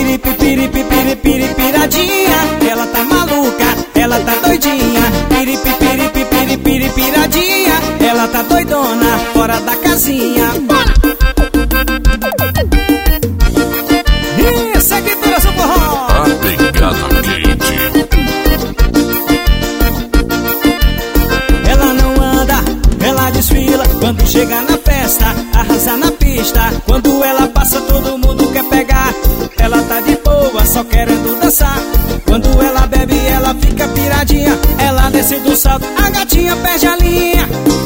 Piradinha, ela tá maluca, ela tá doidinha. Piradinha, ela tá doidona, fora da casinha. Bora! E seguidora do forró, a pegada quente. ela não anda, ela desfila. Quando chega na festa, arrasa na pista. Quando ela passa, todo mundo quer pegar. Ela tá de boa, só querendo dançar. Quando ela bebe, ela fica piradinha. Ela desce do salto, a gatinha perde a linha.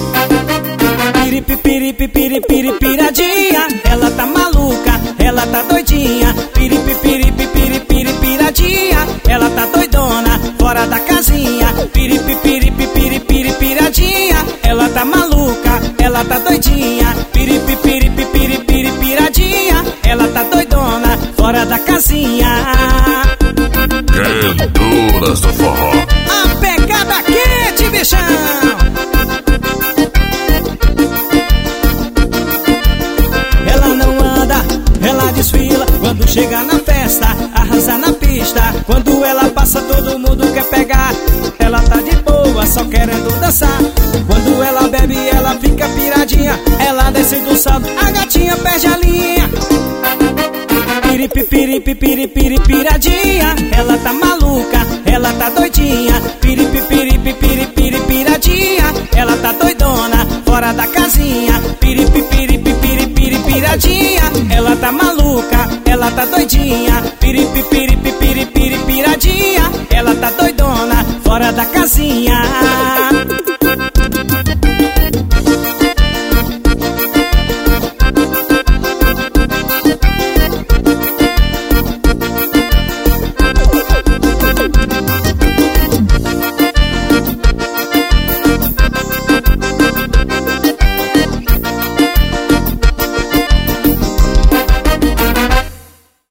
Piradinha, ela tá maluca, ela tá doidinha. Piradinha, ela tá doidona, fora da casinha. Piradinha, ela tá maluca, ela tá doidinha. Piradinha, ela tá doidona, fora da casinha. Cantoras do forró, A pegada quente, bichão. Ela não anda, ela desfila. Quando chega na festa, arrasa na pista. Quando ela passa, todo mundo quer pegar. Ela tá de boa, só querendo dançar. Quando ela bebe, ela fica piradinha. Ela desce do salto, a gatinha perde a linha. Piradinha, ela tá maluca, ela tá doidinha. Piradinha, ela tá doidona, fora da casinha. Piradinha, ela tá maluca, ela tá doidinha. Piradinha, ela tá doidona, fora da casinha.